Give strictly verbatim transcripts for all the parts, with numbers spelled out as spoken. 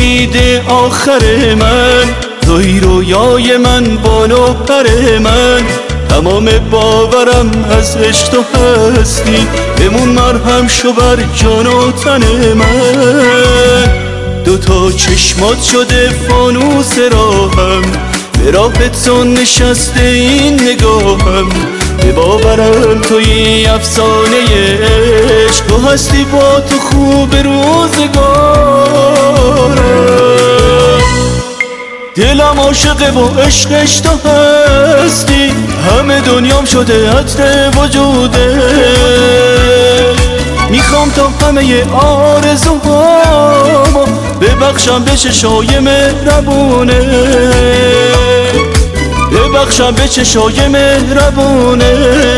امید آخر من، توی رویای من، بال و پر من. تمام باورم از عشق تو هستی، بمون مرهم شو بر جان و تن من. دوتا چشمات شده فانوس راهم، به راه تو نشسته این نگاهم. به باورم توی افسانه عشق، تو هستی با تو خوب روزگارم. دلم عاشقه و عشقش تو هستی، همه دنیام شده عطر وجوده. میخوام تا همه آرزوهامو ببخشم به چشای مهربونه، ببخشم به چشای مهربونه.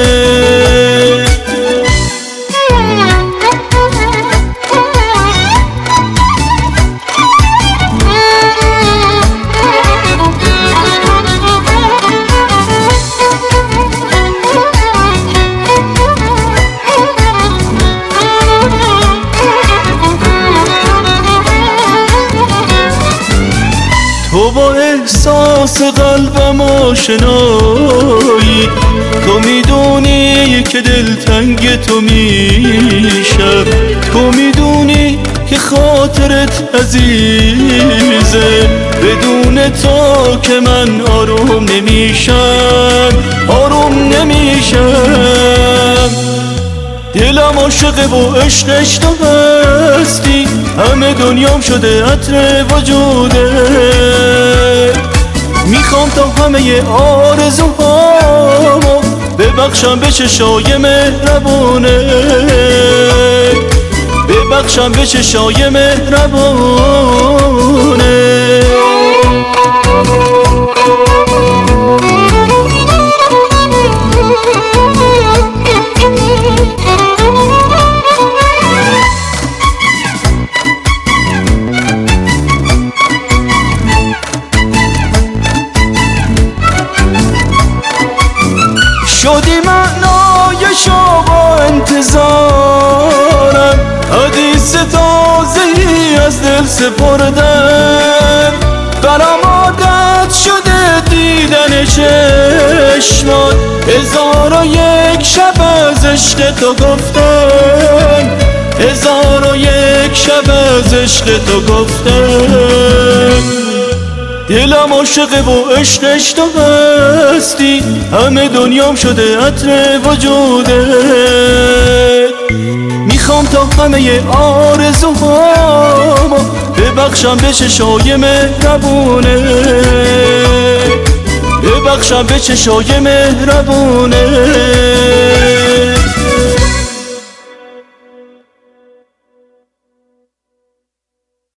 تو با احساس قلبم آشنایی، تو میدونی که دلتنگ تو میشم، تو میدونی که خاطرت عزیزه. بدون تو که من آروم نمیشم، آروم نمیشم. دلم عاشقه و عشقش تو هستی، همه دنیام شده عطر وجوده. میخوام تا همه آرزوهامو ببخشم به چشای مهربونه، ببخشم به چشای مهربونه. شدی معنای شوق و انتظارم، حدیث تازه‌ای از دل سپردم. برام عادت شده دیدن چشمات، هزار و یک شب از عشق تو گفتم، هزار و یک شب از عشق تو گفتم. دلم عاشقه و عشقش تو هستی، همه دنیام شده عطر وجوده. میخوام تا همه آرزوهامو ببخشم به چشای مهربونه، ببخشم به چشای مهربونه.